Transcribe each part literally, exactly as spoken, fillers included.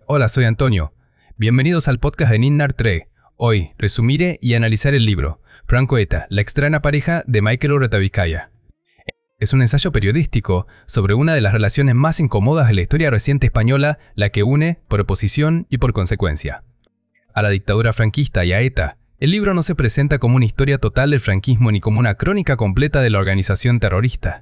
Hola, soy Antonio. Bienvenidos al podcast de Ninnar tres. Hoy resumiré y analizaré el libro Franco-ETA, la extraña pareja de Michael Urretavizcaya. Es un ensayo periodístico sobre una de las relaciones más incómodas de la historia reciente española, la que une por oposición y por consecuencia. A la dictadura franquista y a ETA, el libro no se presenta como una historia total del franquismo ni como una crónica completa de la organización terrorista,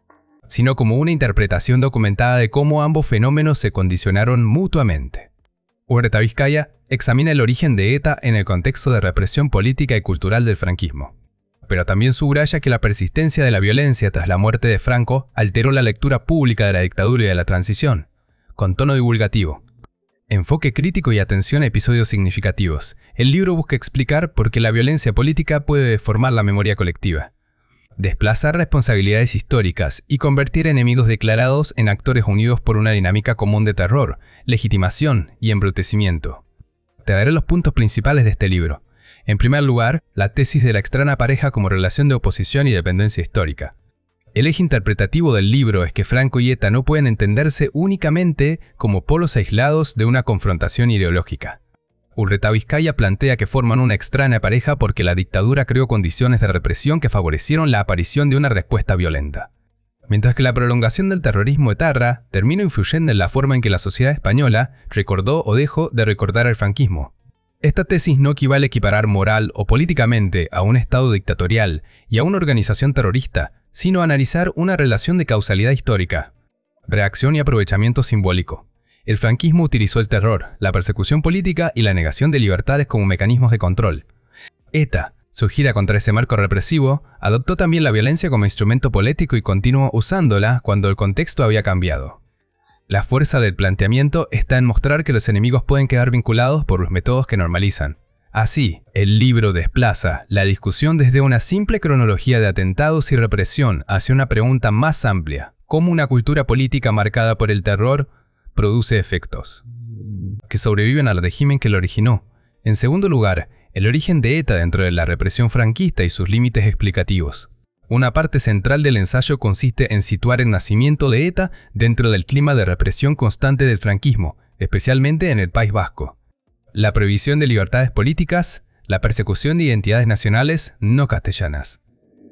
sino como una interpretación documentada de cómo ambos fenómenos se condicionaron mutuamente. Urretavizcaya examina el origen de ETA en el contexto de represión política y cultural del franquismo, pero también subraya que la persistencia de la violencia tras la muerte de Franco alteró la lectura pública de la dictadura y de la transición, con tono divulgativo. Enfoque crítico y atención a episodios significativos. El libro busca explicar por qué la violencia política puede deformar la memoria colectiva, desplazar responsabilidades históricas y convertir enemigos declarados en actores unidos por una dinámica común de terror, legitimación y embrutecimiento. Te daré los puntos principales de este libro. En primer lugar, la tesis de la extraña pareja como relación de oposición y dependencia histórica. El eje interpretativo del libro es que Franco y ETA no pueden entenderse únicamente como polos aislados de una confrontación ideológica. Urretavizcaya plantea que forman una extraña pareja porque la dictadura creó condiciones de represión que favorecieron la aparición de una respuesta violenta, mientras que la prolongación del terrorismo etarra terminó influyendo en la forma en que la sociedad española recordó o dejó de recordar el franquismo. Esta tesis no equivale a equiparar moral o políticamente a un estado dictatorial y a una organización terrorista, sino a analizar una relación de causalidad histórica, reacción y aprovechamiento simbólico. El franquismo utilizó el terror, la persecución política y la negación de libertades como mecanismos de control. ETA, su gira contra ese marco represivo, adoptó también la violencia como instrumento político y continuó usándola cuando el contexto había cambiado. La fuerza del planteamiento está en mostrar que los enemigos pueden quedar vinculados por los métodos que normalizan. Así, el libro desplaza la discusión desde una simple cronología de atentados y represión hacia una pregunta más amplia: ¿cómo una cultura política marcada por el terror produce efectos que sobreviven al régimen que lo originó? En segundo lugar, el origen de ETA dentro de la represión franquista y sus límites explicativos. Una parte central del ensayo consiste en situar el nacimiento de ETA dentro del clima de represión constante del franquismo, especialmente en el País Vasco. La prohibición de libertades políticas, la persecución de identidades nacionales no castellanas.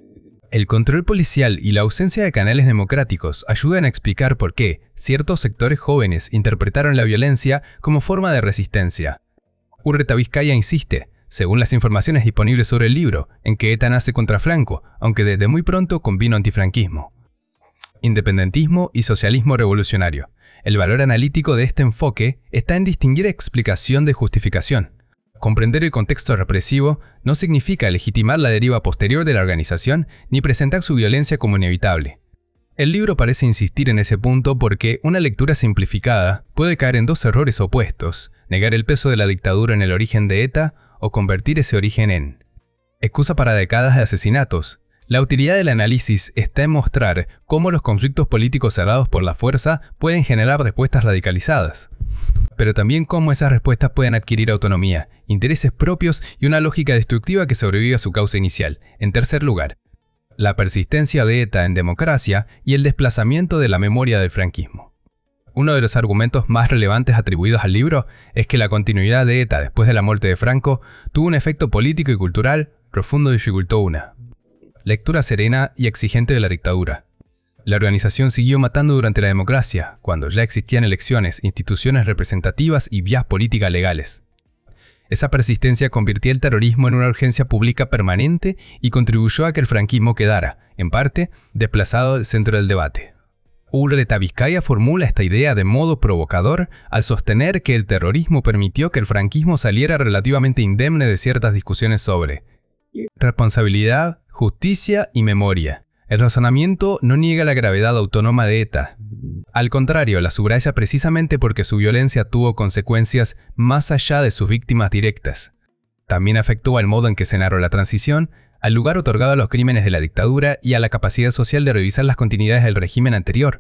El control policial y la ausencia de canales democráticos ayudan a explicar por qué ciertos sectores jóvenes interpretaron la violencia como forma de resistencia. Urretavizcaya insiste, según las informaciones disponibles sobre el libro, en que ETA nace contra Franco, aunque desde muy pronto combinó antifranquismo, independentismo y socialismo revolucionario. El valor analítico de este enfoque está en distinguir explicación de justificación. Comprender el contexto represivo no significa legitimar la deriva posterior de la organización ni presentar su violencia como inevitable. El libro parece insistir en ese punto porque una lectura simplificada puede caer en dos errores opuestos: negar el peso de la dictadura en el origen de ETA o convertir ese origen en excusa para décadas de asesinatos. La utilidad del análisis está en mostrar cómo los conflictos políticos cerrados por la fuerza pueden generar respuestas radicalizadas, pero también cómo esas respuestas pueden adquirir autonomía, intereses propios y una lógica destructiva que sobrevive a su causa inicial. En tercer lugar, la persistencia de ETA en democracia y el desplazamiento de la memoria del franquismo. Uno de los argumentos más relevantes atribuidos al libro es que la continuidad de ETA después de la muerte de Franco tuvo un efecto político y cultural profundo y dificultó una lectura serena y exigente de la dictadura. La organización siguió matando durante la democracia, cuando ya existían elecciones, instituciones representativas y vías políticas legales. Esa persistencia convirtió el terrorismo en una urgencia pública permanente y contribuyó a que el franquismo quedara, en parte, desplazado del centro del debate. Urretavizcaya formula esta idea de modo provocador al sostener que el terrorismo permitió que el franquismo saliera relativamente indemne de ciertas discusiones sobre responsabilidad, justicia y memoria. El razonamiento no niega la gravedad autónoma de ETA. Al contrario, la subraya precisamente porque su violencia tuvo consecuencias más allá de sus víctimas directas. También afectó al modo en que se narró la transición, al lugar otorgado a los crímenes de la dictadura y a la capacidad social de revisar las continuidades del régimen anterior.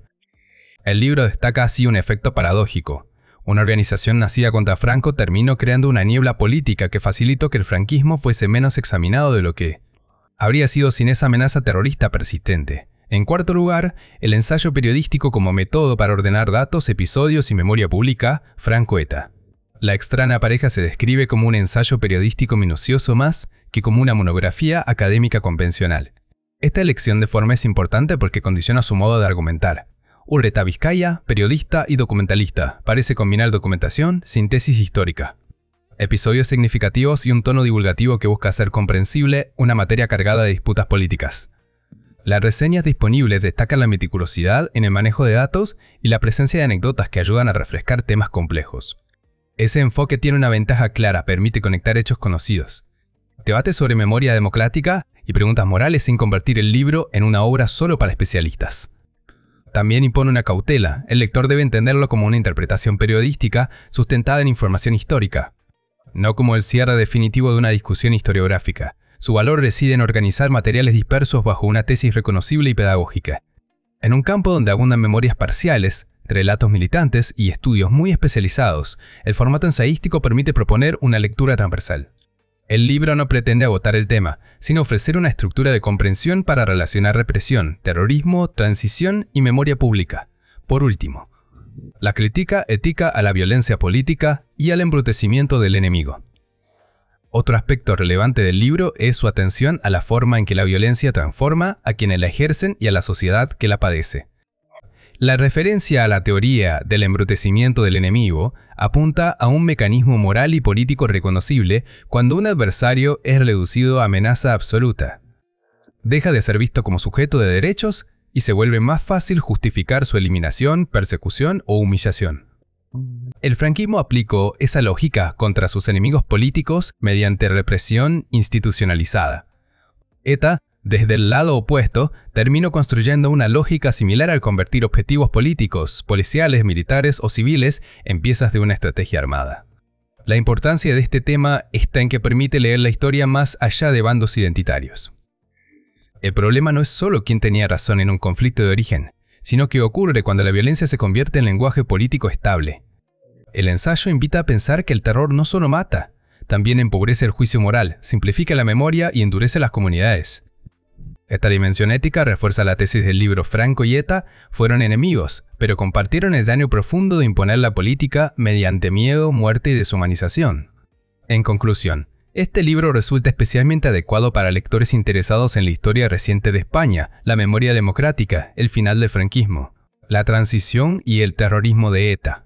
El libro destaca así un efecto paradójico. Una organización nacida contra Franco terminó creando una niebla política que facilitó que el franquismo fuese menos examinado de lo que habría sido sin esa amenaza terrorista persistente. En cuarto lugar, el ensayo periodístico como método para ordenar datos, episodios y memoria pública, Franco Eta. La extraña pareja se describe como un ensayo periodístico minucioso más que como una monografía académica convencional. Esta elección de forma es importante porque condiciona su modo de argumentar. Urretavizcaya, periodista y documentalista, parece combinar documentación, síntesis histórica. Episodios significativos y un tono divulgativo que busca hacer comprensible una materia cargada de disputas políticas. Las reseñas disponibles destacan la meticulosidad en el manejo de datos y la presencia de anécdotas que ayudan a refrescar temas complejos. Ese enfoque tiene una ventaja clara, permite conectar hechos conocidos. Debate sobre memoria democrática y preguntas morales sin convertir el libro en una obra solo para especialistas. También impone una cautela, el lector debe entenderlo como una interpretación periodística sustentada en información histórica, no como el cierre definitivo de una discusión historiográfica. Su valor reside en organizar materiales dispersos bajo una tesis reconocible y pedagógica. En un campo donde abundan memorias parciales, relatos militantes y estudios muy especializados, el formato ensayístico permite proponer una lectura transversal. El libro no pretende agotar el tema, sino ofrecer una estructura de comprensión para relacionar represión, terrorismo, transición y memoria pública. Por último, la crítica ética a la violencia política y al embrutecimiento del enemigo. Otro aspecto relevante del libro es su atención a la forma en que la violencia transforma a quienes la ejercen y a la sociedad que la padece. La referencia a la teoría del embrutecimiento del enemigo apunta a un mecanismo moral y político reconocible cuando un adversario es reducido a amenaza absoluta. Deja de ser visto como sujeto de derechos y se vuelve más fácil justificar su eliminación, persecución o humillación. El franquismo aplicó esa lógica contra sus enemigos políticos mediante represión institucionalizada. Eta, desde el lado opuesto, terminó construyendo una lógica similar al convertir objetivos políticos, policiales, militares o civiles en piezas de una estrategia armada. La importancia de este tema está en que permite leer la historia más allá de bandos identitarios. El problema no es solo quién tenía razón en un conflicto de origen, sino que ocurre cuando la violencia se convierte en lenguaje político estable. El ensayo invita a pensar que el terror no solo mata, también empobrece el juicio moral, simplifica la memoria y endurece las comunidades. Esta dimensión ética refuerza la tesis del libro. Franco y Eta fueron enemigos, pero compartieron el daño profundo de imponer la política mediante miedo, muerte y deshumanización. En conclusión, este libro resulta especialmente adecuado para lectores interesados en la historia reciente de España, la memoria democrática, el final del franquismo, la transición y el terrorismo de Eta.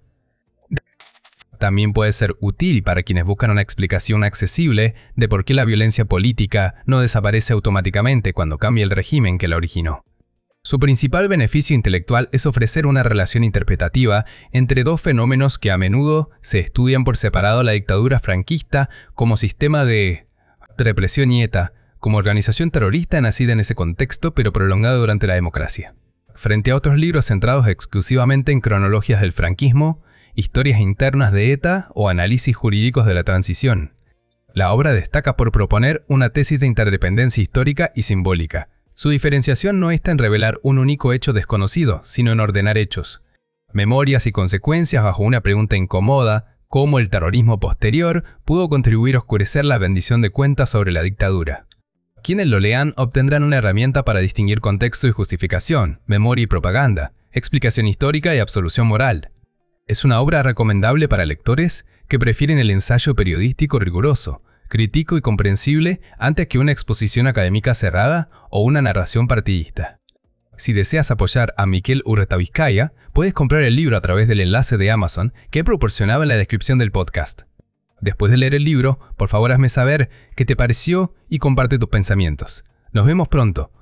También puede ser útil para quienes buscan una explicación accesible de por qué la violencia política no desaparece automáticamente cuando cambia el régimen que la originó. Su principal beneficio intelectual es ofrecer una relación interpretativa entre dos fenómenos que a menudo se estudian por separado: la dictadura franquista como sistema de represión y Eta como organización terrorista nacida en ese contexto pero prolongada durante la democracia. Frente a otros libros centrados exclusivamente en cronologías del franquismo, historias internas de Eta o análisis jurídicos de la transición, la obra destaca por proponer una tesis de interdependencia histórica y simbólica. Su diferenciación no está en revelar un único hecho desconocido, sino en ordenar hechos, memorias y consecuencias bajo una pregunta incómoda: ¿cómo el terrorismo posterior pudo contribuir a oscurecer la rendición de cuentas sobre la dictadura? Quienes lo lean obtendrán una herramienta para distinguir contexto y justificación, memoria y propaganda, explicación histórica y absolución moral. Es una obra recomendable para lectores que prefieren el ensayo periodístico riguroso, crítico y comprensible antes que una exposición académica cerrada o una narración partidista. Si deseas apoyar a Miquel Urretavizcaya, puedes comprar el libro a través del enlace de Amazon que he proporcionado en la descripción del podcast. Después de leer el libro, por favor hazme saber qué te pareció y comparte tus pensamientos. Nos vemos pronto.